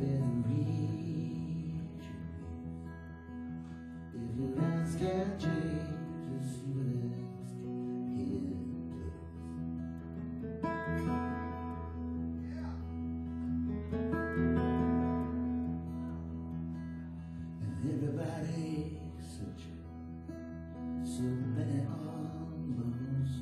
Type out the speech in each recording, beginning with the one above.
better reach your knees. If you ask King Jesus, you would ask him, please. And everybody's searching, so many almost.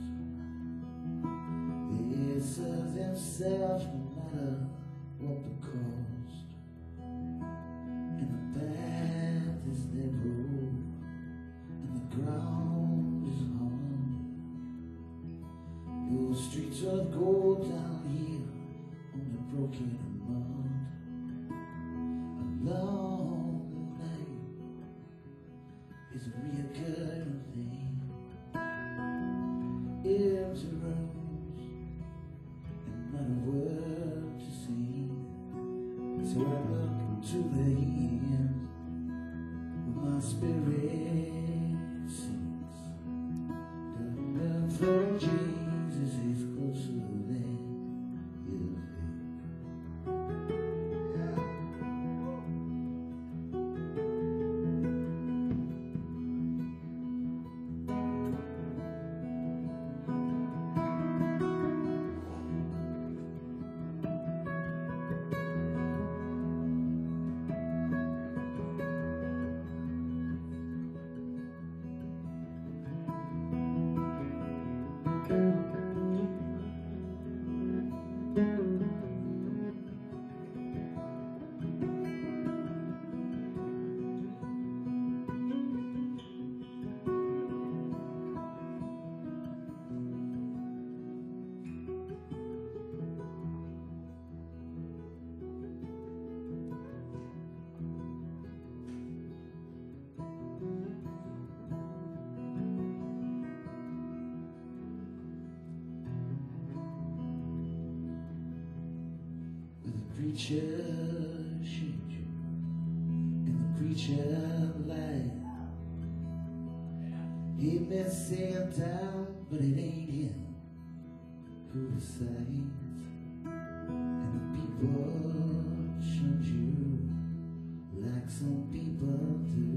They serve themselves no matter what the cost. And the path is narrow, and the ground is hard. Those streets of gold down here on the broken mud. A long night is a reoccurring thing. Empty rooms and not a word to see. So I look to the end where my spirit sings. The love for Jesus is closer than you think. Preacher shaped you, and the preacher lied. He may say I'm down, but it ain't him who decides. And the people shunned you like some people do.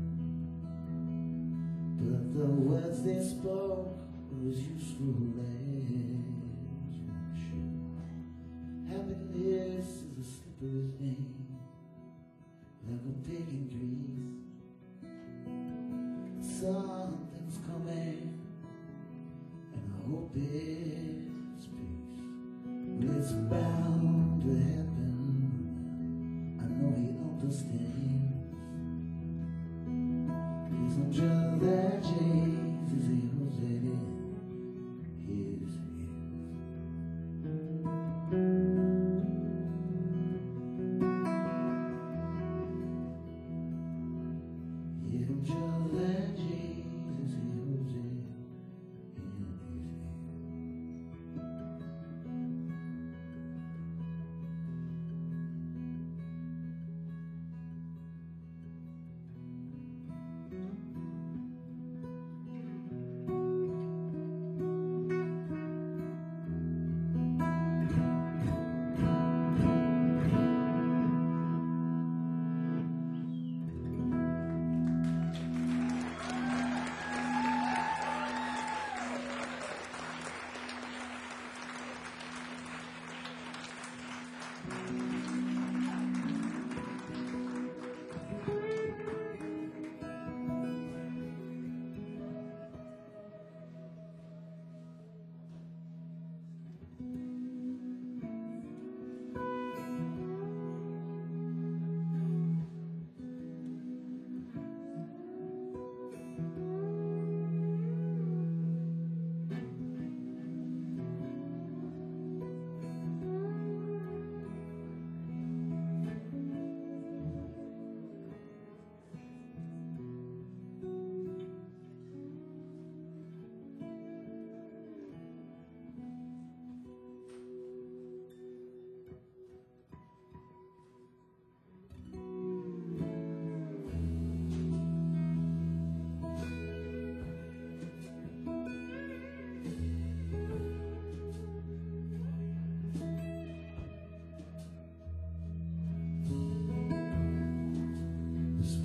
But the words they spoke was useful as you should. Happiness is a slipper's name, like a pig in grease. Something's coming, and I hope it's peace. It's bound to happen, I know he understands. It's not just that Jesus, he holds it in his hands.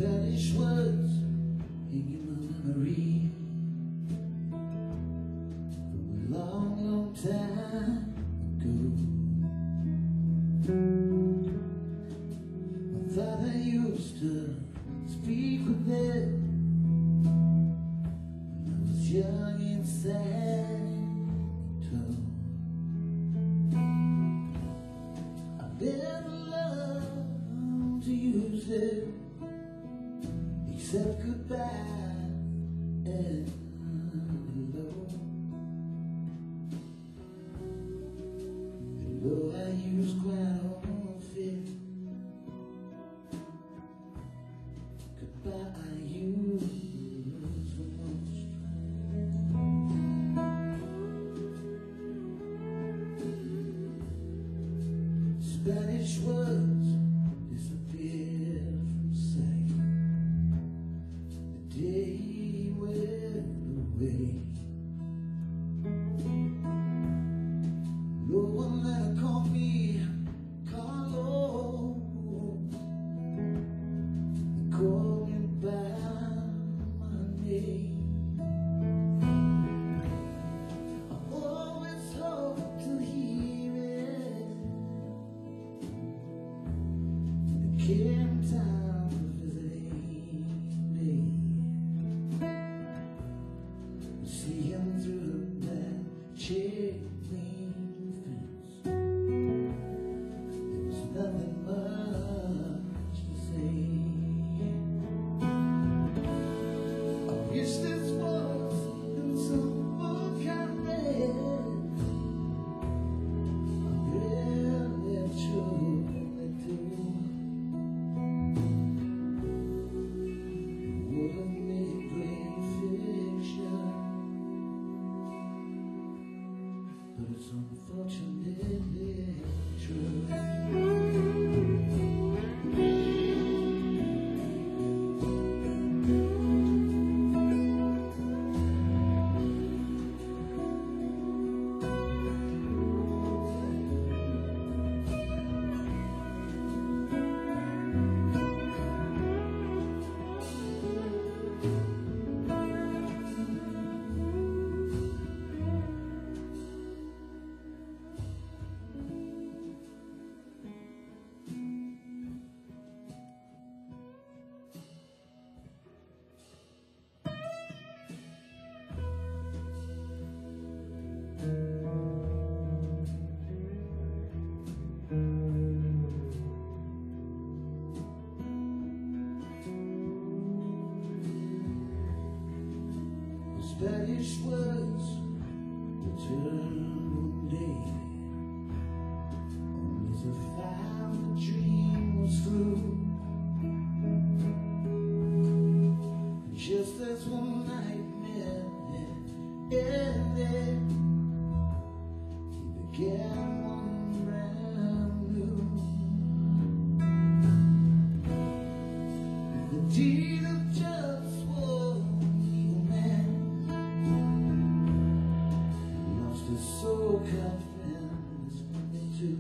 Spanish words in my memory from a long, long time ago. My father used to speak with them when I was young and sad and tall. I never loved to use it except goodbye and hello. Hello I use quite often. Goodbye I use the most. Spanish words disappear from sight the day he went away. No one ever called me Carlo. They called me by my name. I always hope to hear it when it came time for visiting me. See him through that chain link fence. There was nothing much to say. I wish this was in some book I read. I really truly do. It wouldn't make great fiction, but it's unfortunately true. Spanish words return one day, only to find the dream was through. And just as one nightmare ended, he began one brand new. The deed of just one evil man lost his soul confidence too.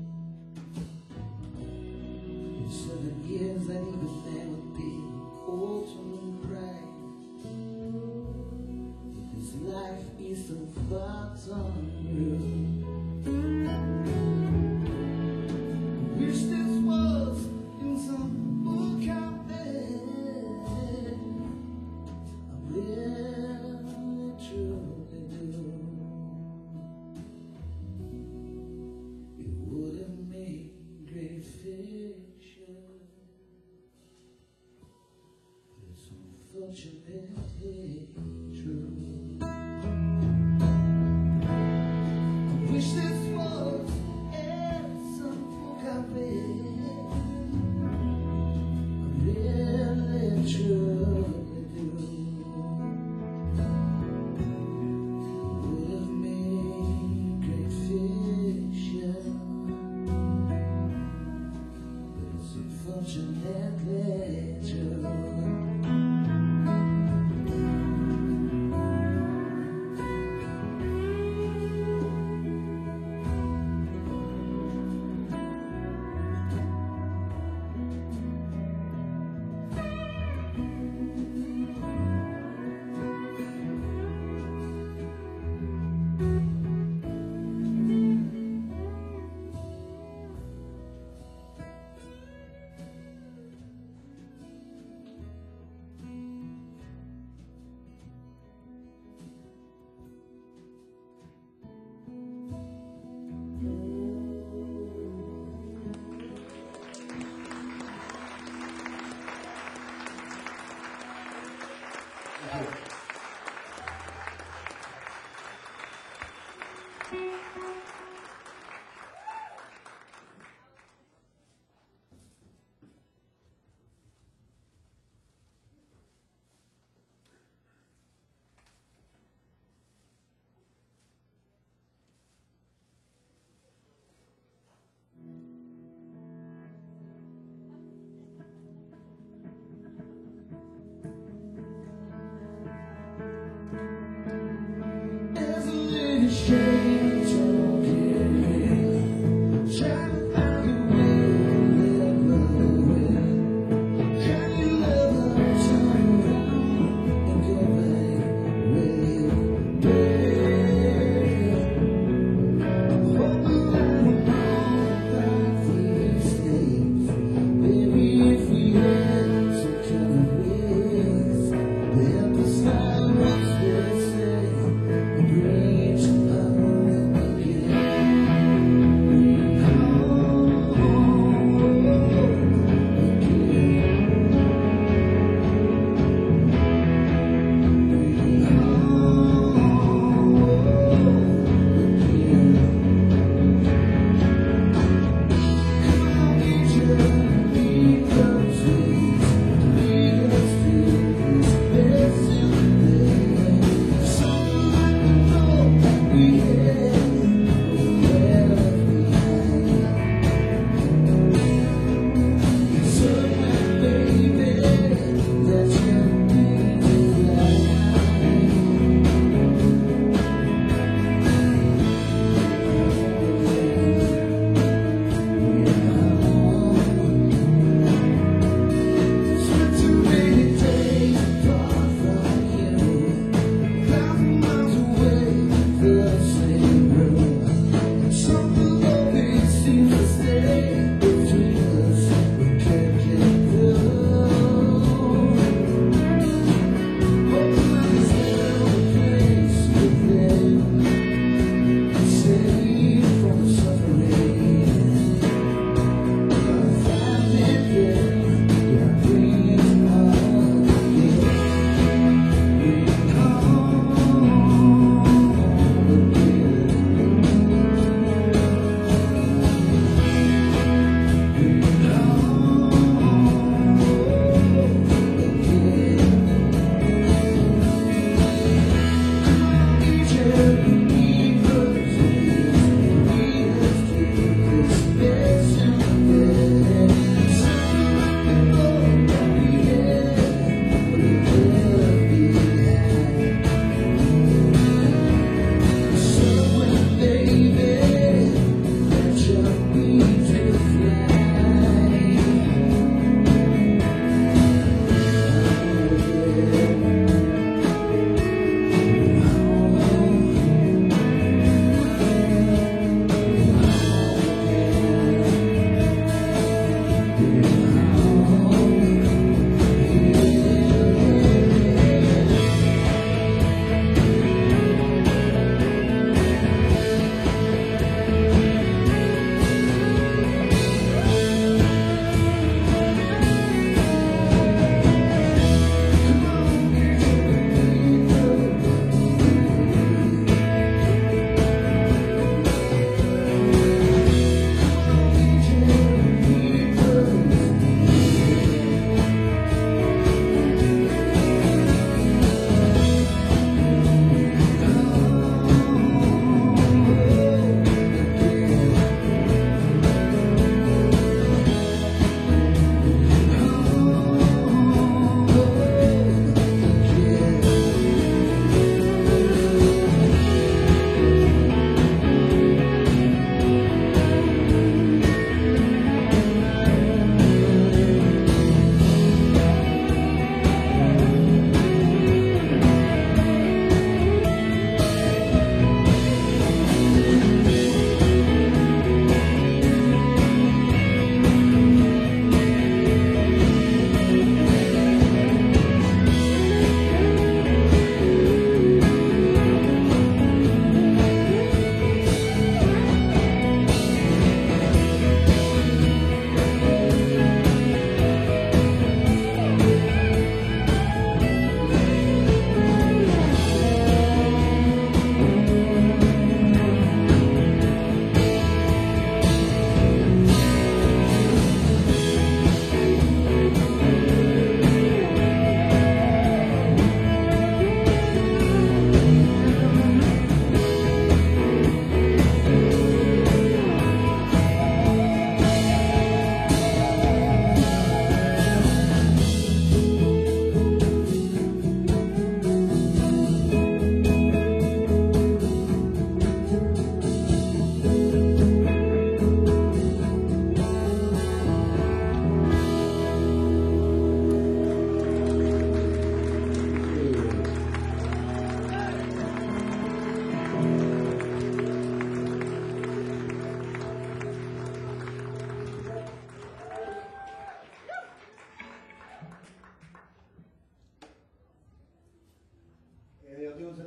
In 7 years that evil man would be old and bright. If his life be so far unreal, I wish this was in some book I read. I really truly do. It wouldn't make great fiction, but it's unfortunately true. I wish this was in some book I read. I really truly do. It would have made great fiction, but it's unfortunately true.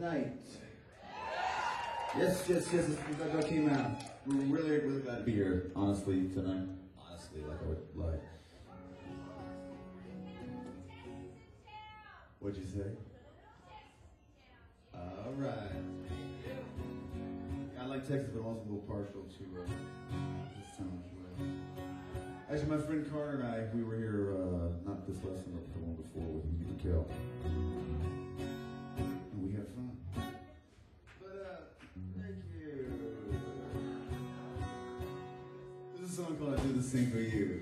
tonight? Yes, yes, yes. I'm glad y'all came out. We're really, really glad to be here. Honestly, tonight. Honestly, like I would lie. What'd you say? All right. I like Texas, but I'm also a little partial to this town as well. Actually, my friend Carter and I, we were here not this lesson, but the one before with Hugh Kel. And we had fun. But, thank you. This is a song called I Do This Thing For You.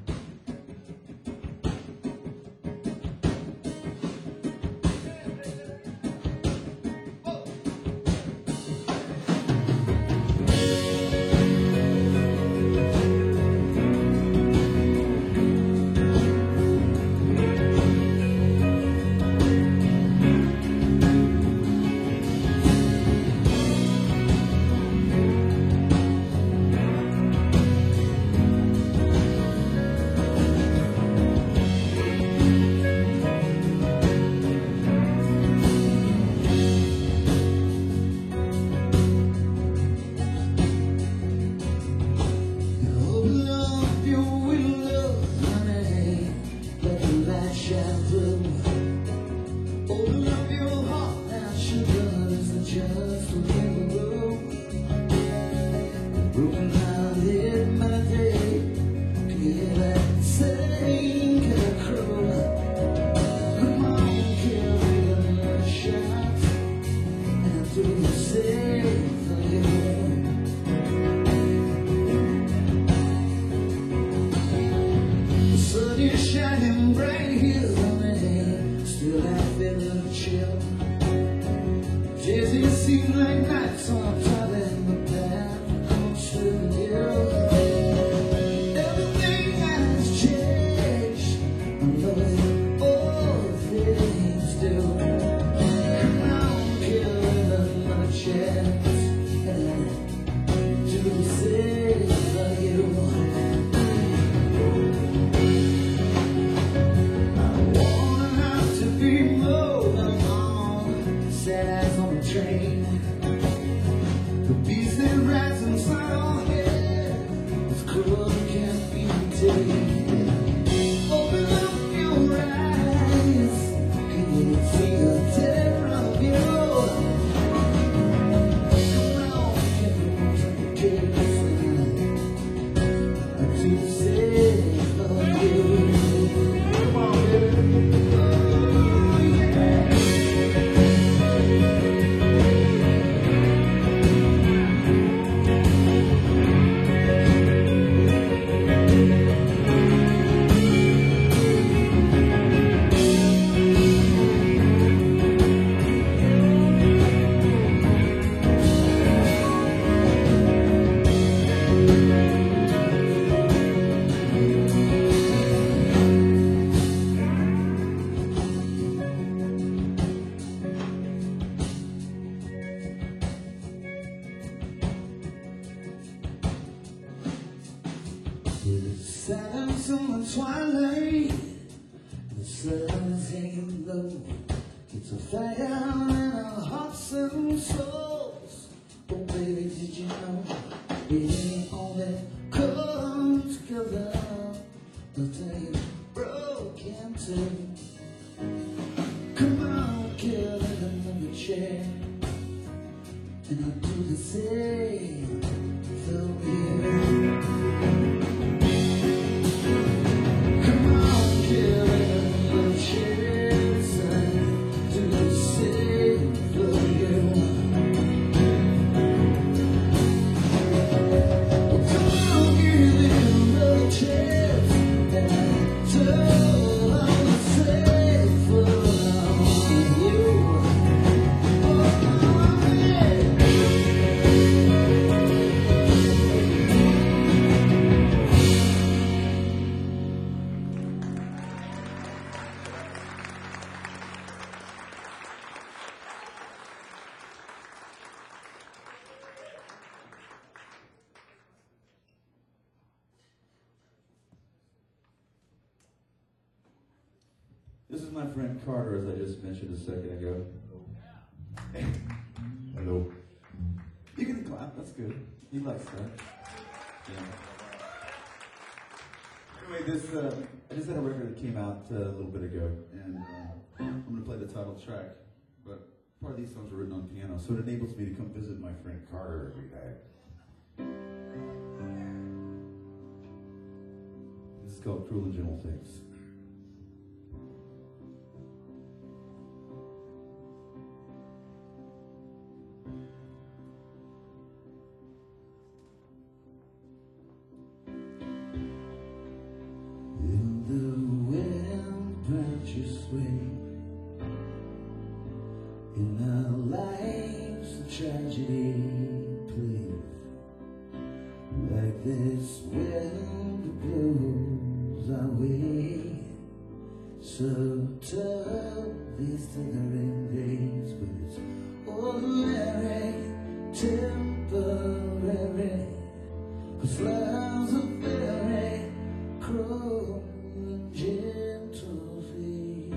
Silence on the twilight, the sun is hanging low. It's a fire in our hearts and souls. Oh baby, did you know it ain't all that come together until you're broken too? Come on, kill it another chair, and I'll do the same for you. This is my friend Carter, as I just mentioned a second ago. Hello. You can clap, that's good. He likes that. Yeah. Anyway, I just had a record that came out a little bit ago, and I'm going to play the title track, but part of these songs were written on piano, so it enables me to come visit my friend Carter every day. This is called Cruel and Gentle Things. In our lives, the tragedy plays like this wind blows our way. So tough these tethering days, but it's ordinary, temporary. 'Cause love's a very cruel and gentle thing.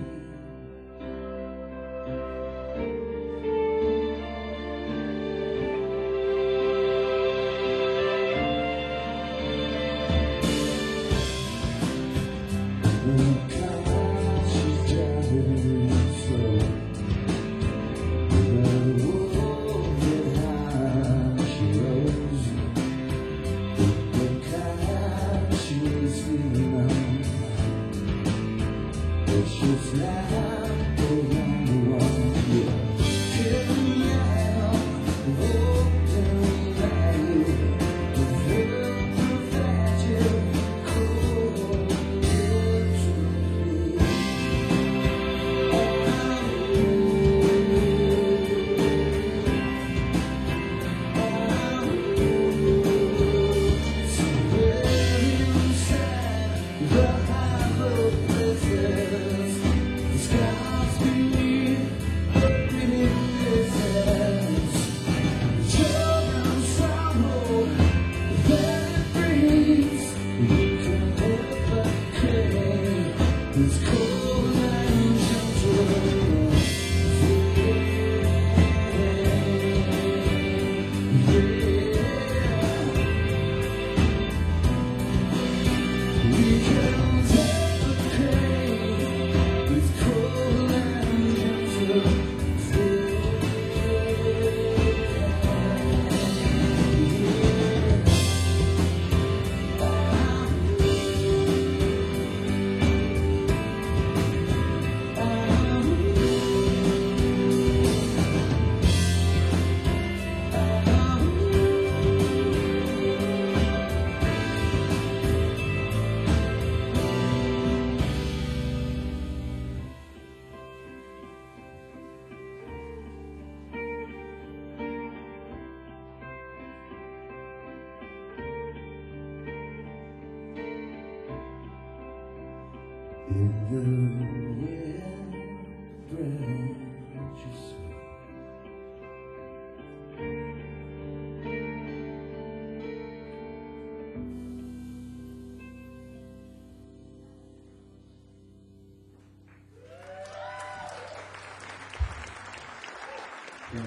In the wind branches yeah.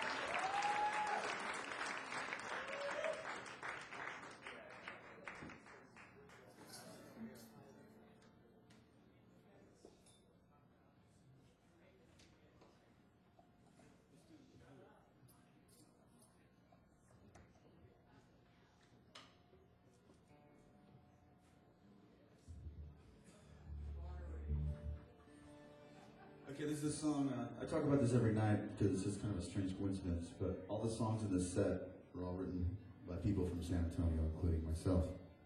Okay, this is a song, I talk about this every night because it's just kind of a strange coincidence, but all the songs in this set were all written by people from San Antonio, including myself.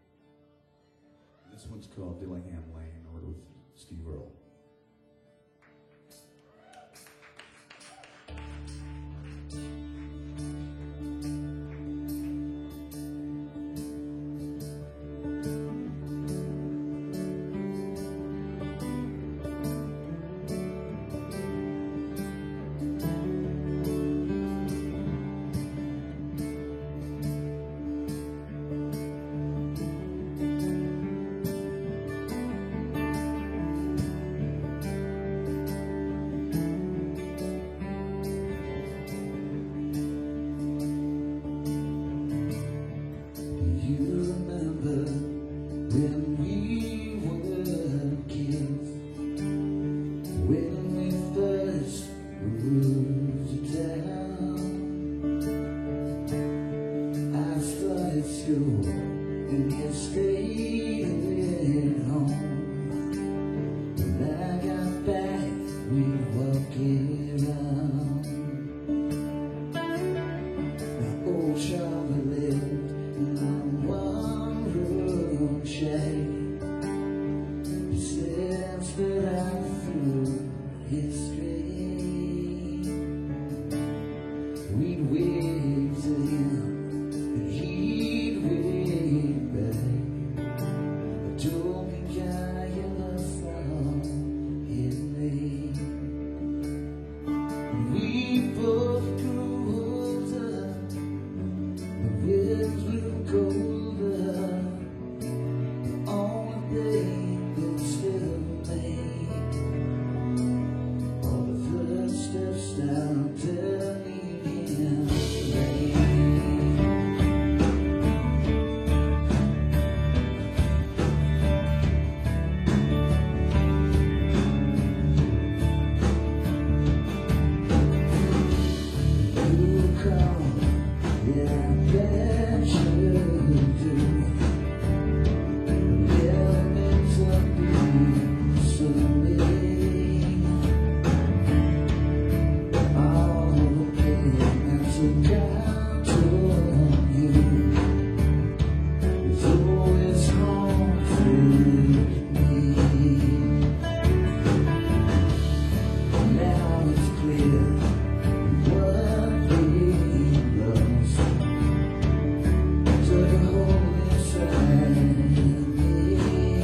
This one's called Dillingham Lane, or with Steve Earle. when we were kids, when we first moved to town. I started school and you stayed at home. When I got back, we'd walk around. Now old Charlie lived in a one-room shack. Since that I threw his straight, we'd wave to him and he'd wave back. I told me kind of song it made. We both grew older, the winds blew colder. The only thing that still made all the footsteps down turning in the rain. You come, yeah, I bet you do. Never meant to be so late. All the pain I took out on you is always haunting me. Now it's clear what we lost took a hole inside me.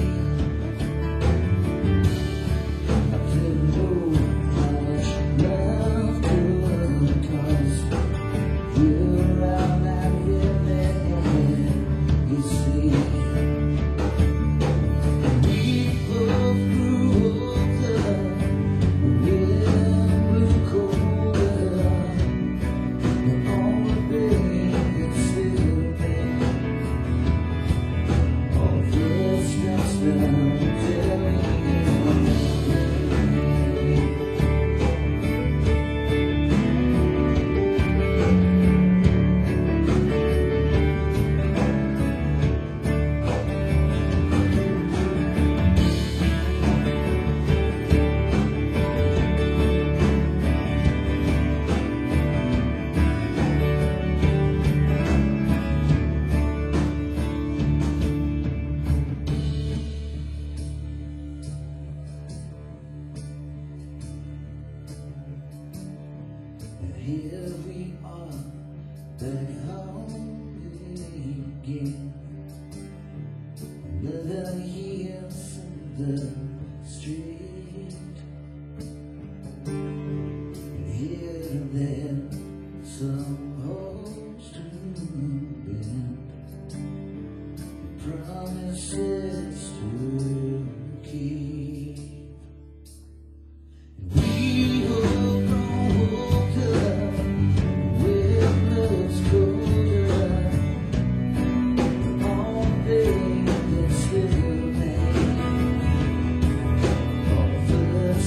I didn't know how much love could cost. You're out that women, you see. We both grew older, the wind blew colder. The only thing that still made all this steps down telling and here we are, back home again. Another year in the street, and here and there, some hopes to bend, promises to keep. We will grow older, with looks colder. The only thing that still made all the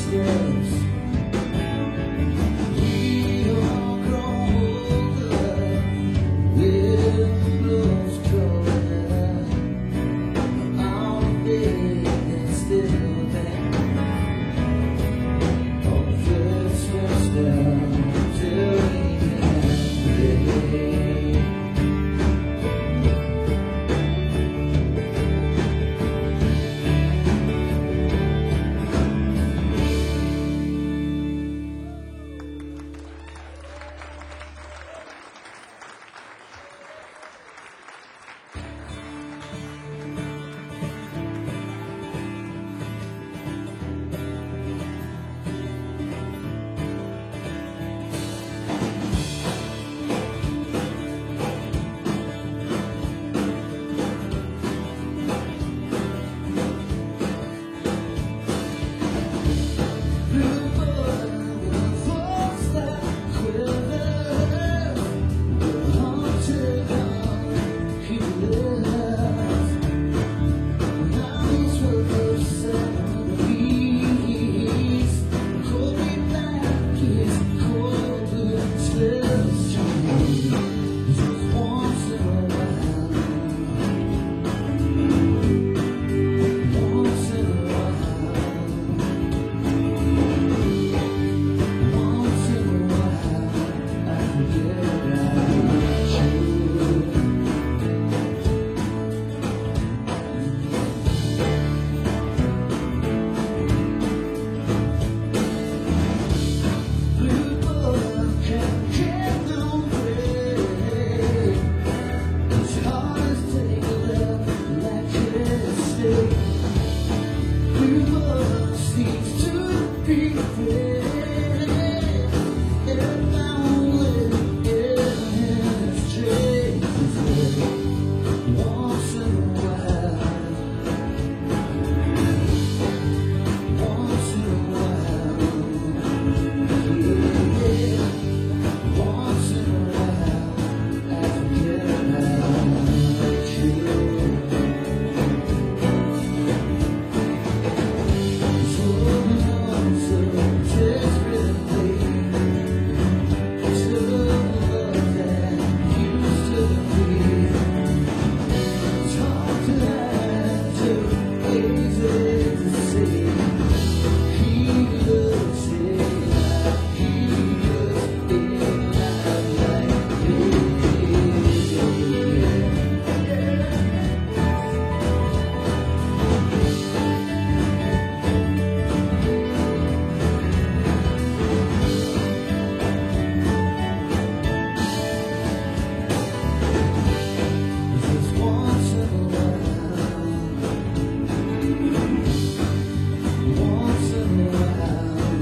Once in a while,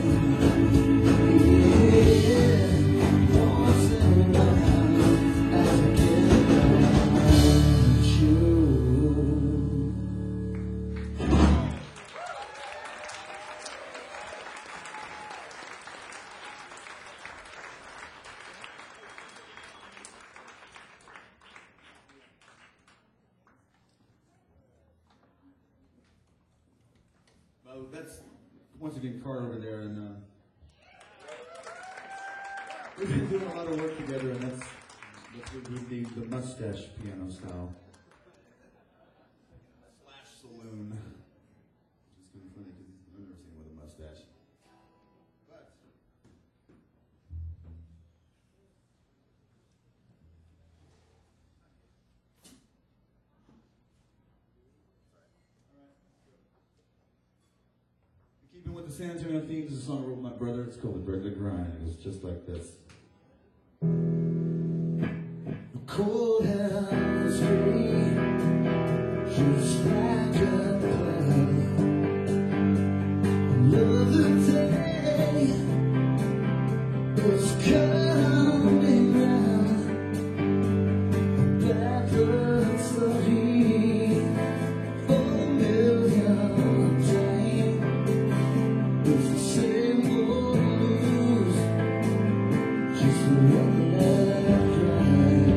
yeah, once in a while, as I get around you. Well, that's once again Carr over there, and we've been doing a lot of work together, and that's the mustache piano style. Slash saloon. It's kind of funny because I've never seen him with a mustache. But keeping with the San Antonio themes, this song I wrote with my brother. It's called The Regular Grind. It goes just like this. Cold house street, just like a cloud. Another day is coming round. Backwards the heat for a million times. It's the same old news, just a regular grind.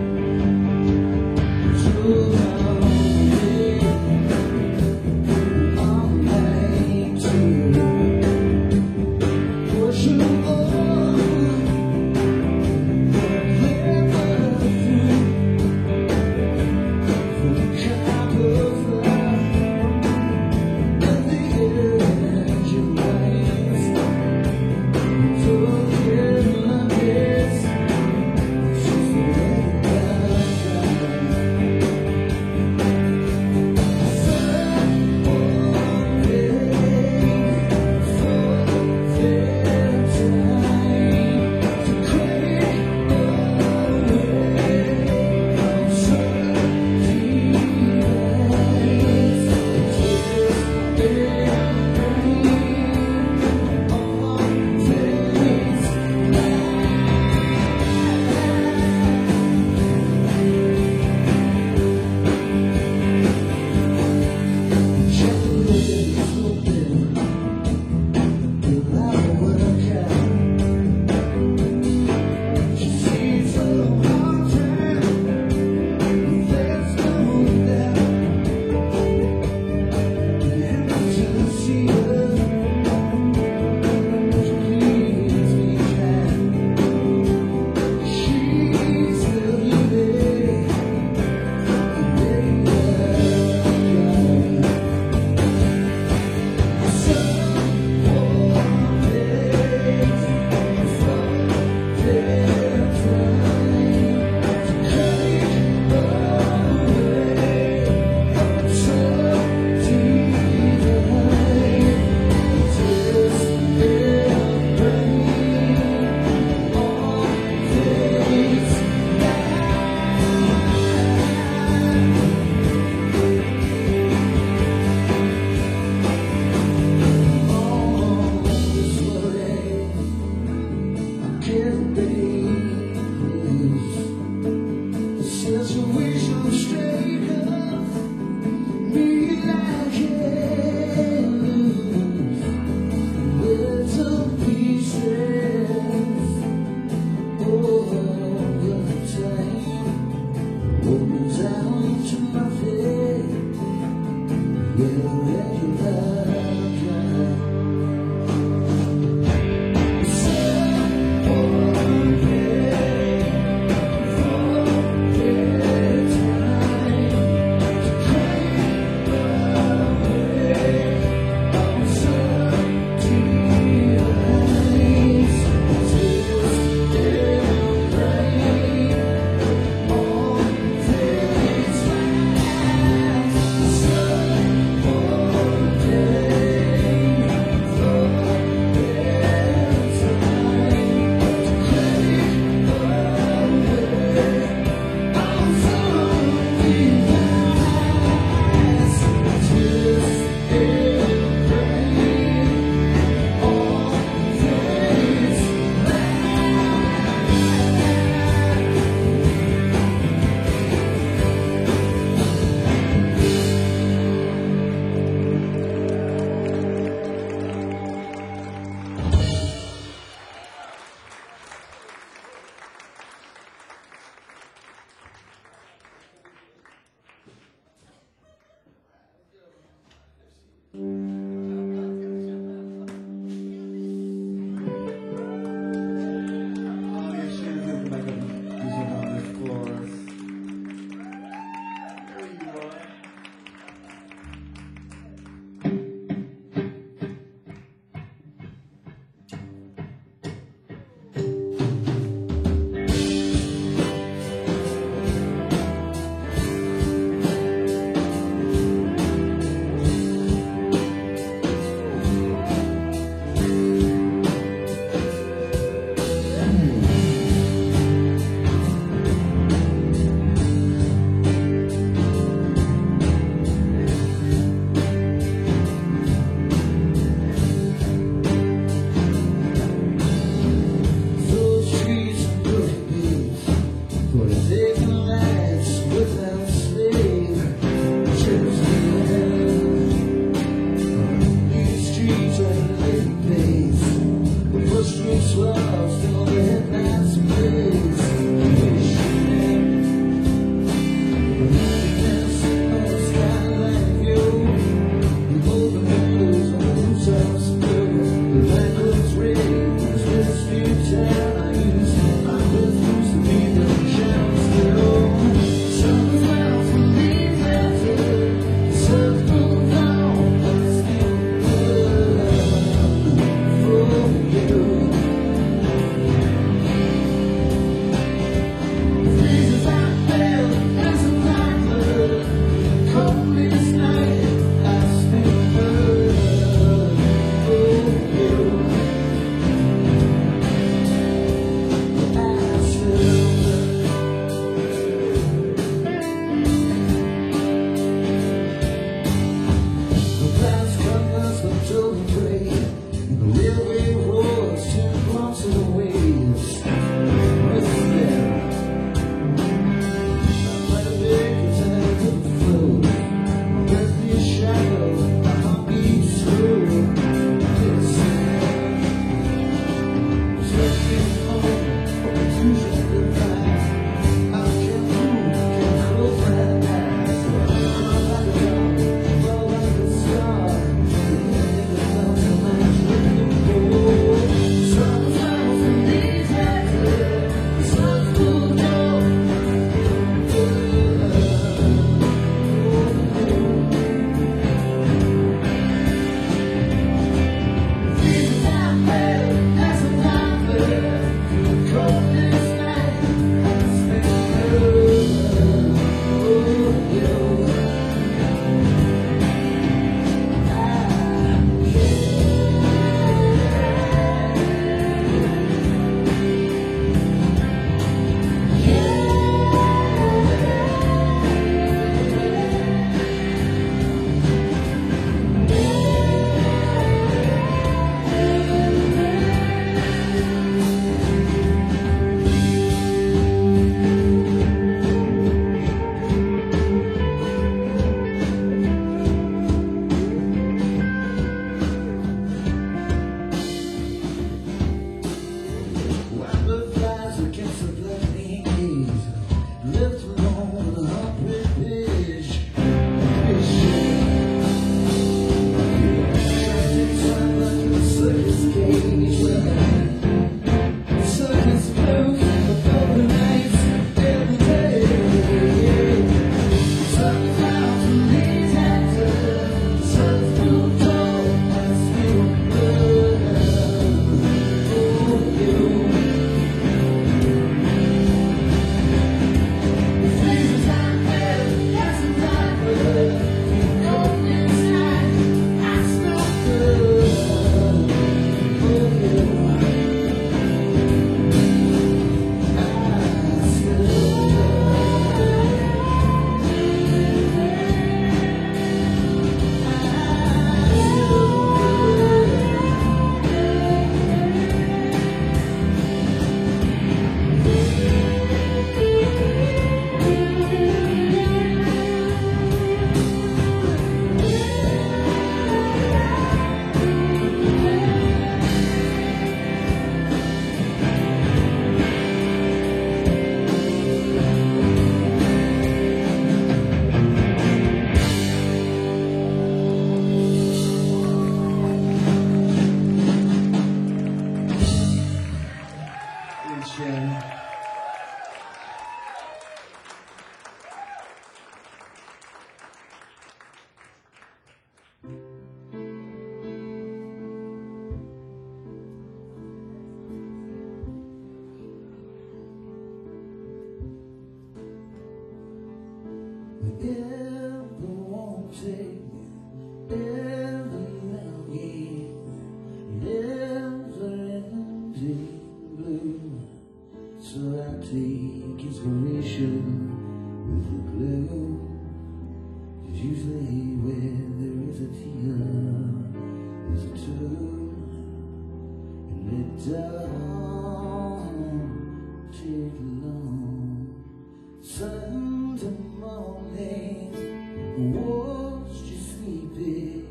Don't take long. Sunday morning, watched you sleeping.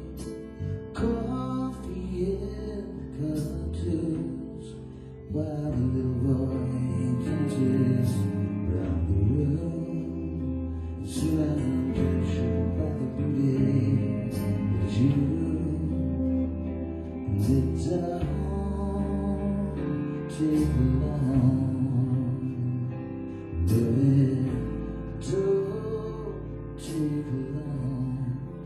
Coffee and cartoons, while the little boy canters round the room, surrounded by the beauty that you. The don't take long, baby, don't take long.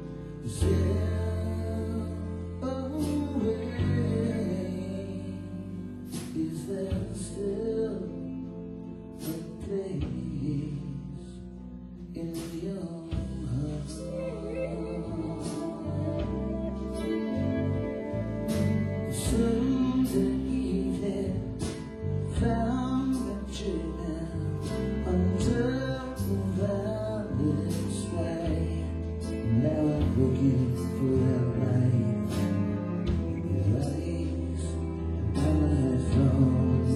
Is there still a place in your heart? Sunday evening, found me dreaming under the violet's way. Now I'm looking for a light in your eyes. I'm a phone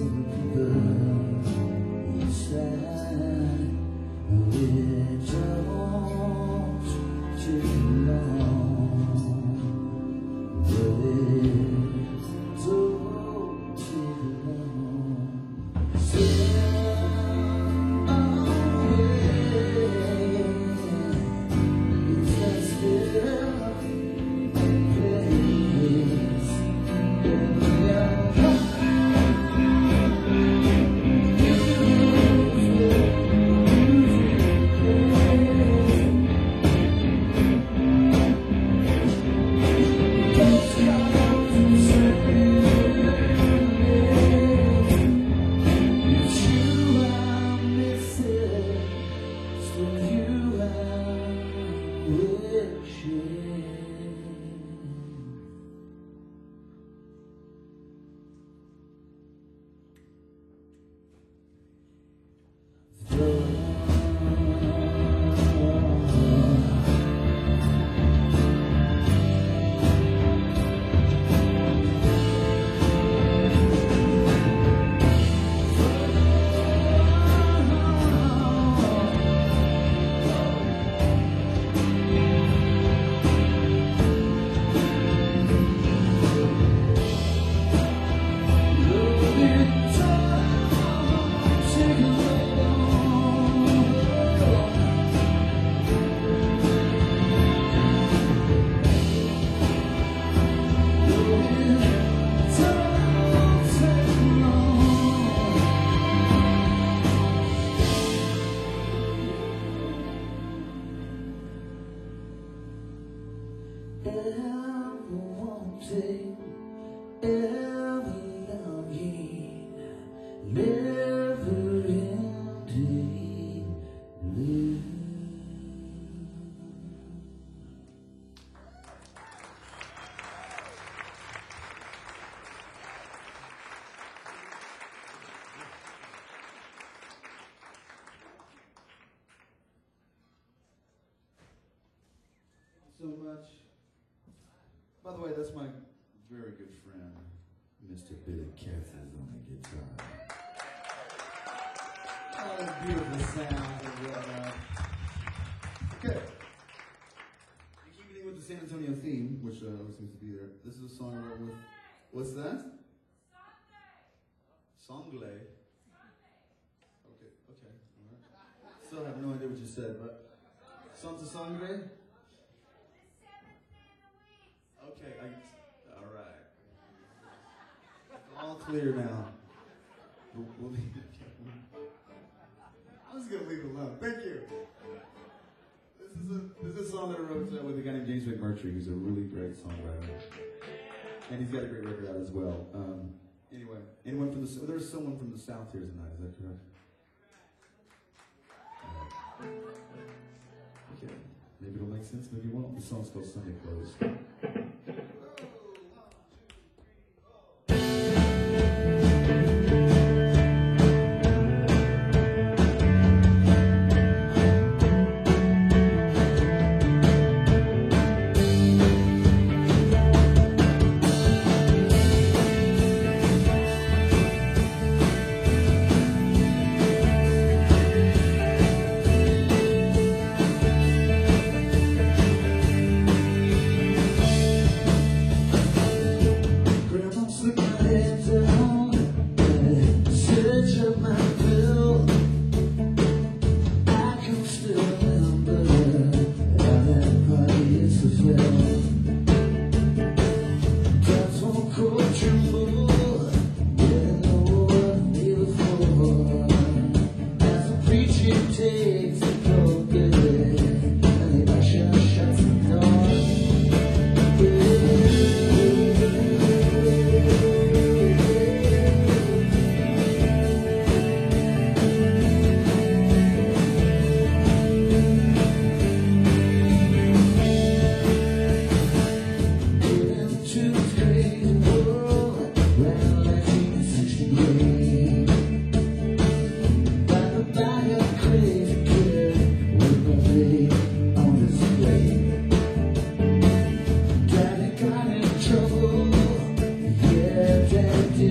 inside. It don't take long, but it don't take long. Is there still a place in your heart? Ever wanting, ever longing, never ending blue. So much. By the way, that's my very good friend, Mr. Billy Kathers on the guitar. Oh, beautiful sound and whatnot. Okay. Keeping with the San Antonio theme, which always seems to be there, this is a song I wrote with, what's that? Songle. Okay, all right. Still have no idea what you said, but Santa Sangre? Okay, all right. All clear now. We'll leave it. I'm just gonna leave it alone. Thank you. This is a song that I wrote with a guy named James McMurtry, who's a really great songwriter, and he's got a great record out as well. Anyway, anyone from there's someone from the South here tonight. Is that correct? Okay. Maybe it'll make sense. Maybe it won't. The song's called Sunday Clothes.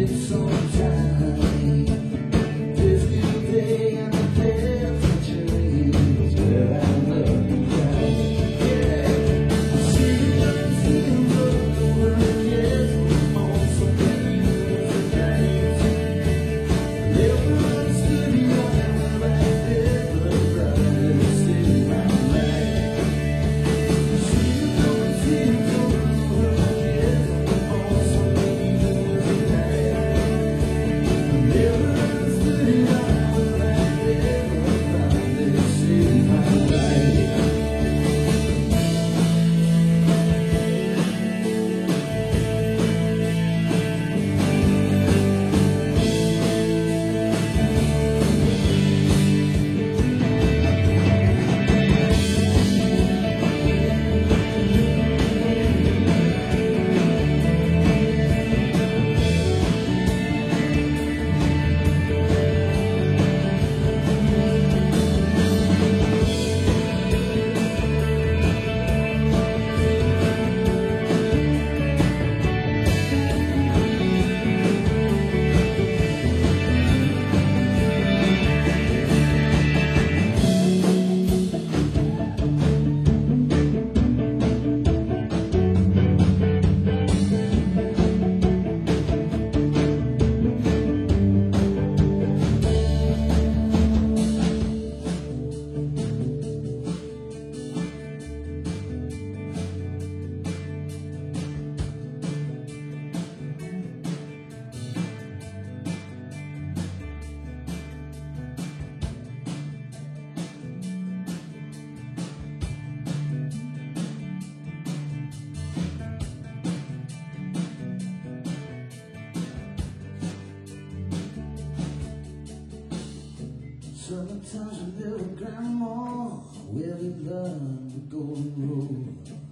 Sometimes we live with grandma, where we learn the golden rule,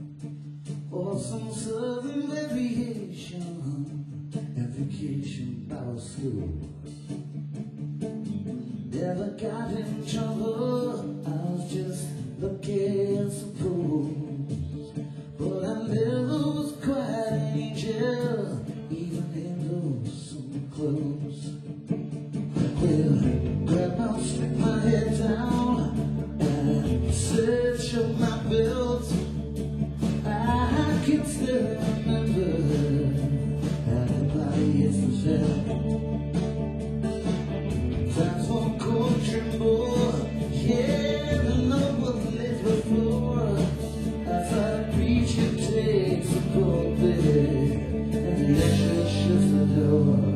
or some southern vacation Bible school. Never got in trouble, I was just lucky, I suppose. But I never was quite an angel, even in those summer clothes. Well, Grandma stripped my head down and search of my belt. I can still remember how the body hits the shelf. Times for cold tremble, yeah, the love was lit before. As I preach, it takes a pulpit and the usher shuts the door.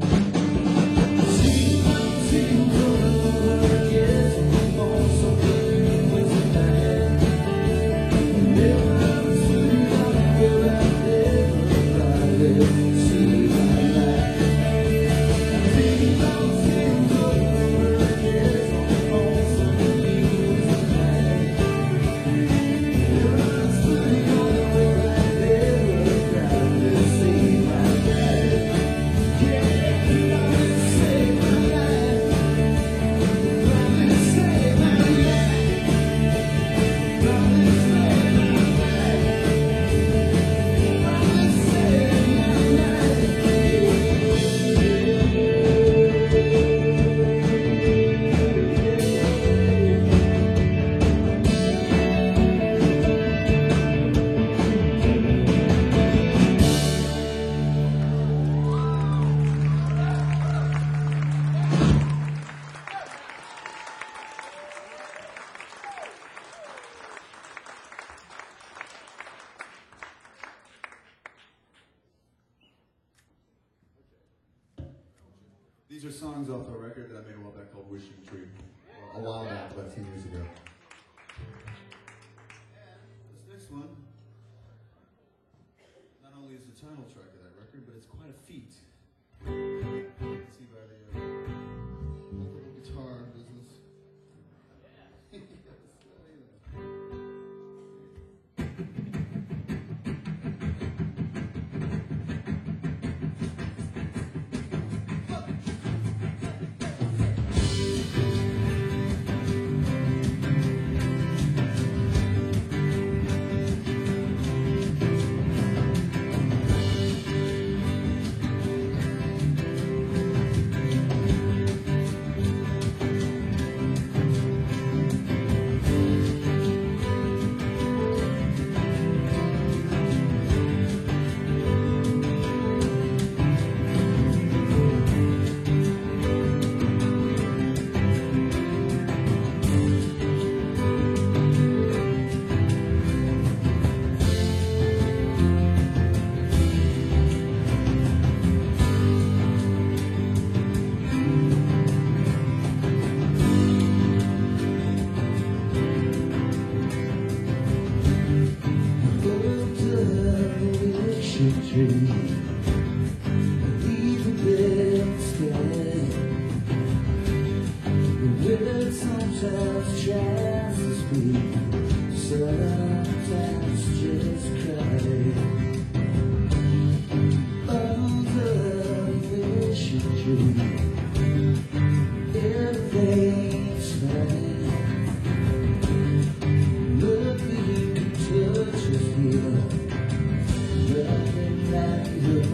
These are songs off a record that I made a while back called Wishing Tree. A while back, about 10 years ago. This next one, not only is the title track of that record, but it's quite a feat. You can see by the little guitar business. wishing tree. Leave a bit instead. The word sometimes tries to speak, sometimes just cry. Under the wishing tree, everything's fine. Nothing you can touch is here. Nothing like your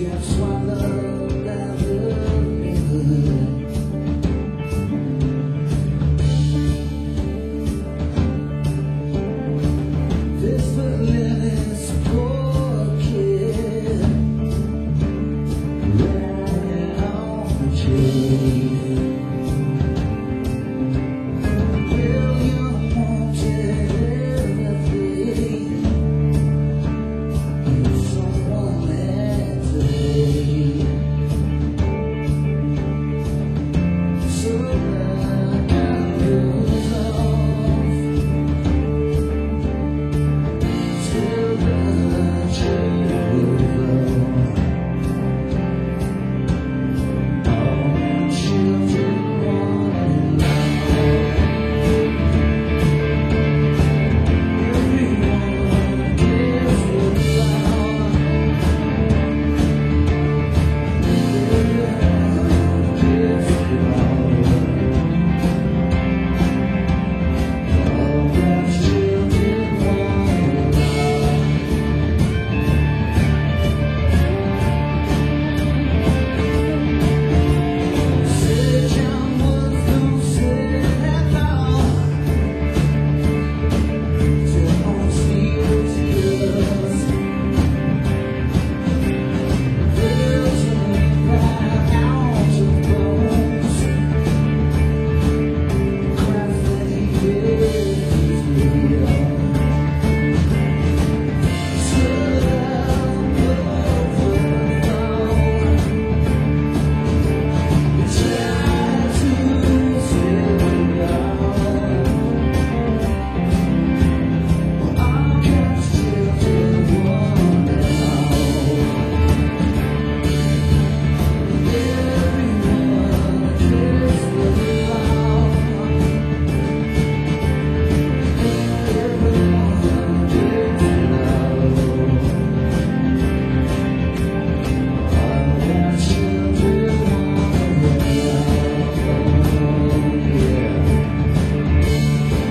Got swallowed by the river. This Berlin's poor kid riding on the train. William wanted everything, and someone had to pay. So that gun goes off till the train will go. All children want love. Everyone gives the flower. Everyone gives the flower. All that children want love. Said John was gonna say that now. Till on steel's ears. There's a cry out of bones. Cries that he is real. Stood up over the phone. He tried to sit down. All God's children want it all. Everyone gives the love. Everyone gives the love. All God's children want it all. Yeah.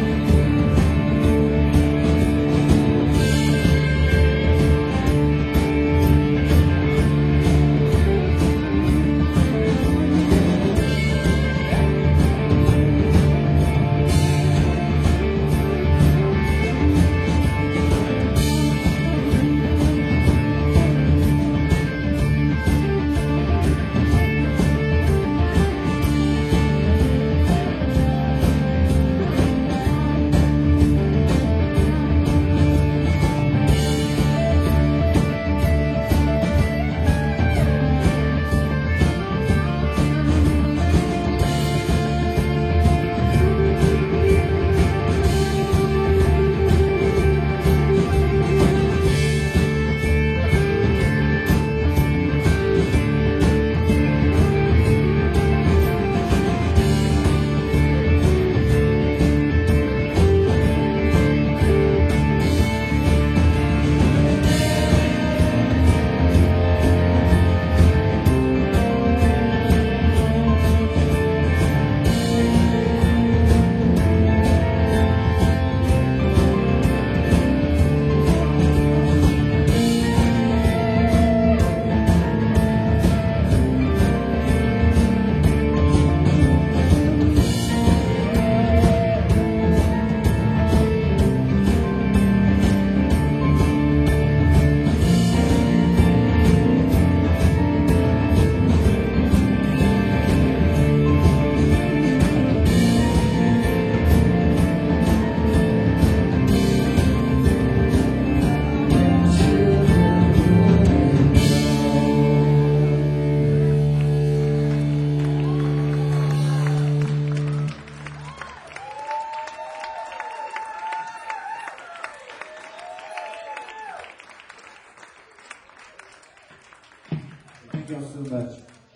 Thank y'all so much.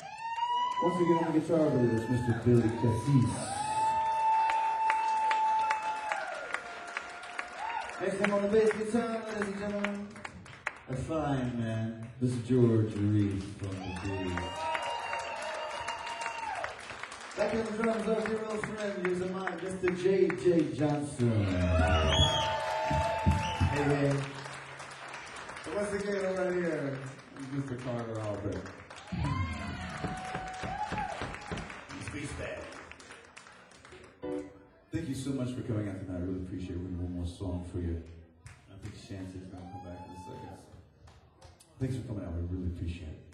Once again on the guitar with us, Mr. Billy Cassis. Next time on the bass guitar, ladies and gentlemen, a fine man, Mr. George Reese from the Blues. Back on the drums, our dear old friend, here's a mine, Mr. J.J. Johnson. Hey, hey. So once again, right here, Mr. Carter Albert. Space Bag. Thank you so much for coming out tonight. I really appreciate it. We have one more song for you. I think Shanty's going to come back in a second. Thanks for coming out. I really appreciate it.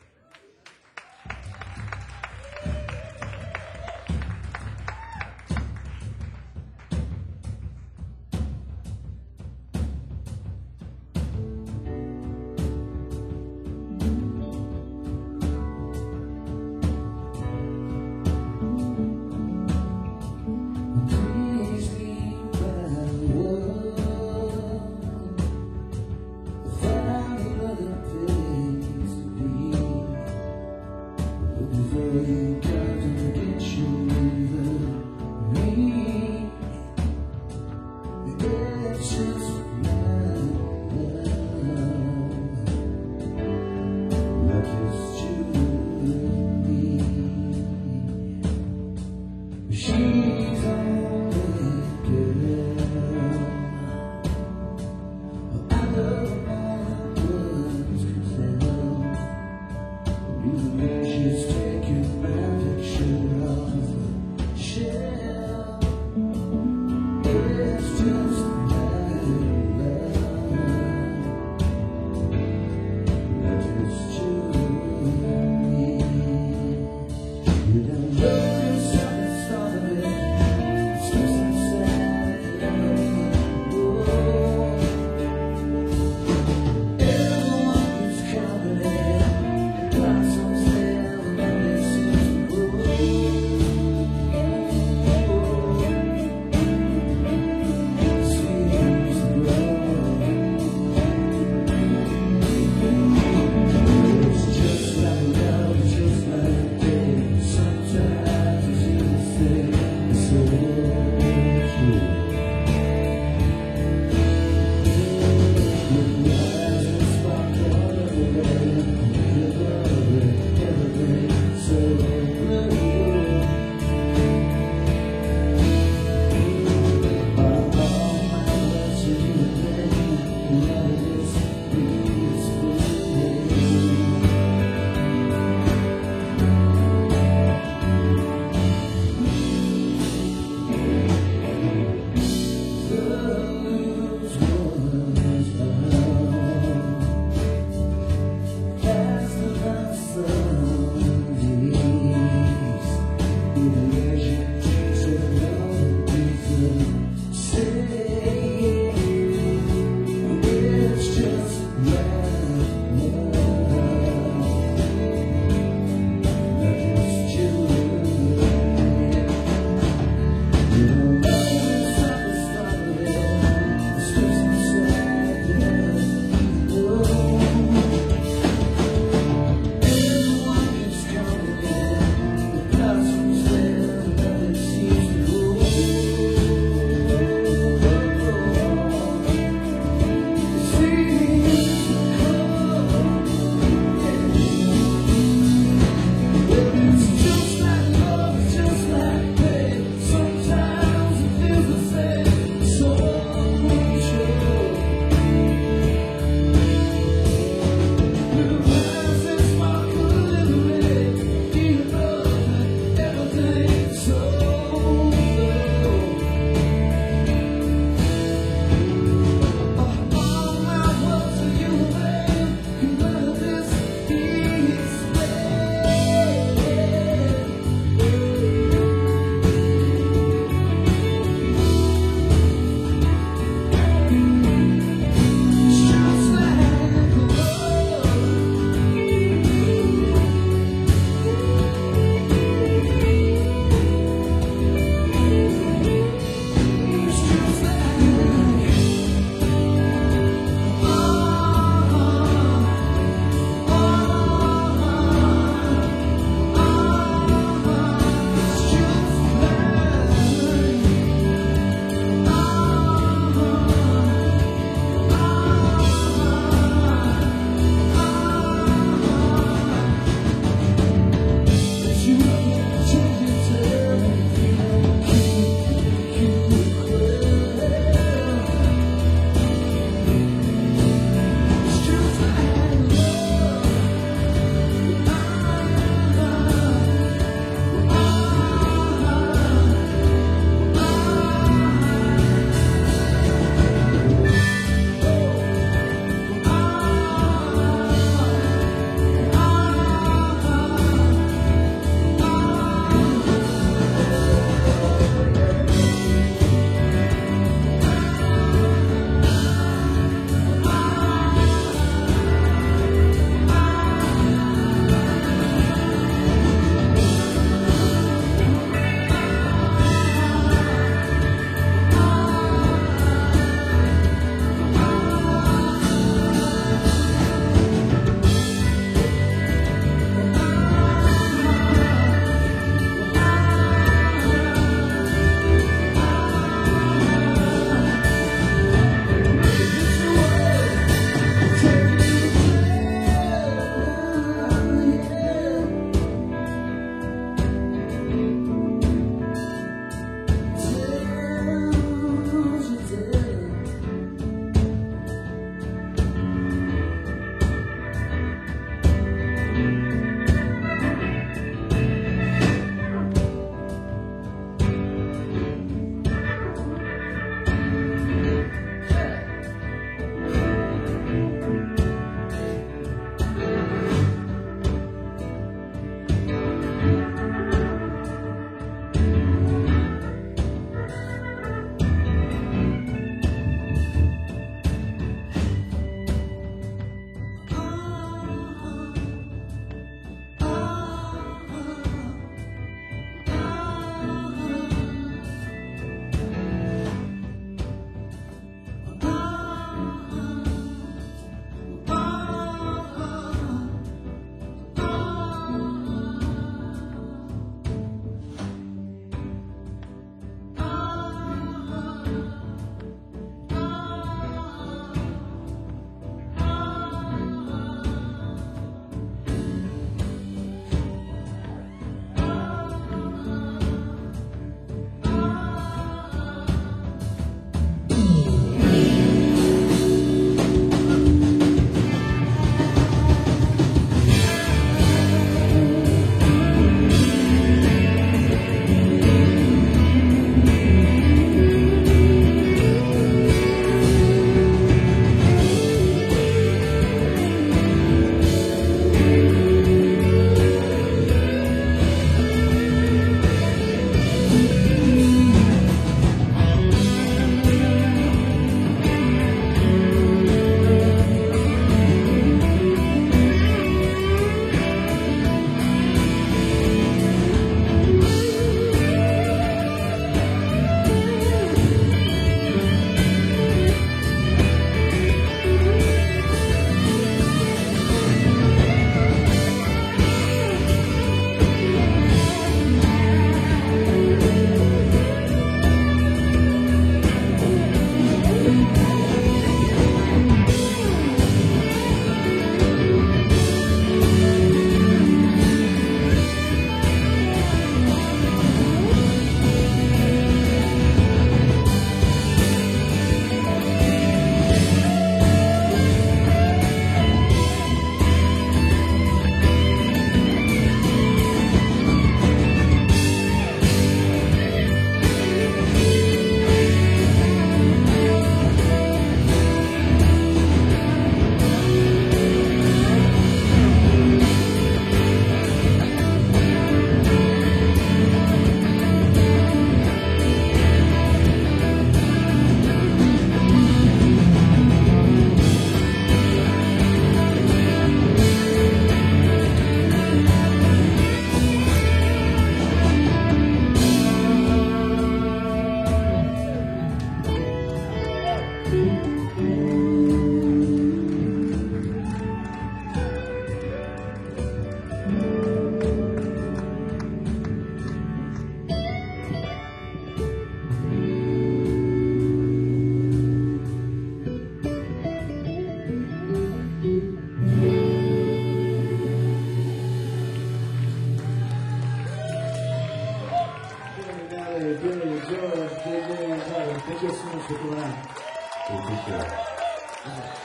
Thank you so much for coming out. We appreciate it.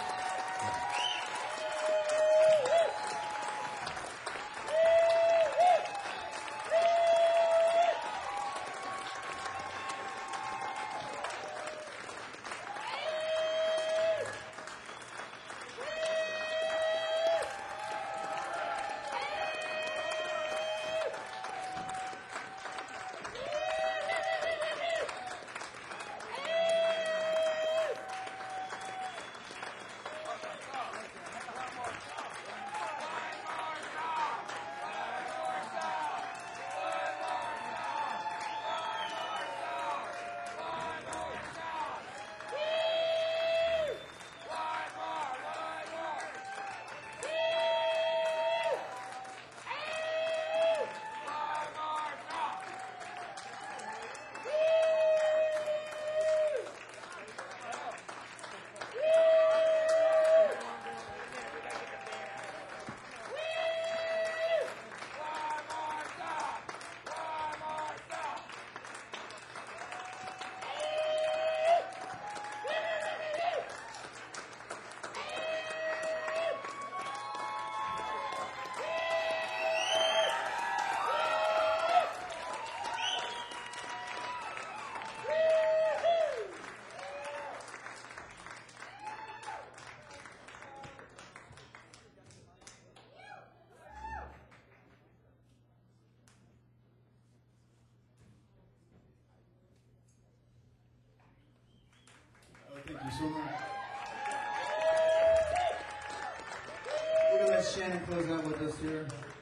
Thank you so much. We're going to let Shannon close out with us here.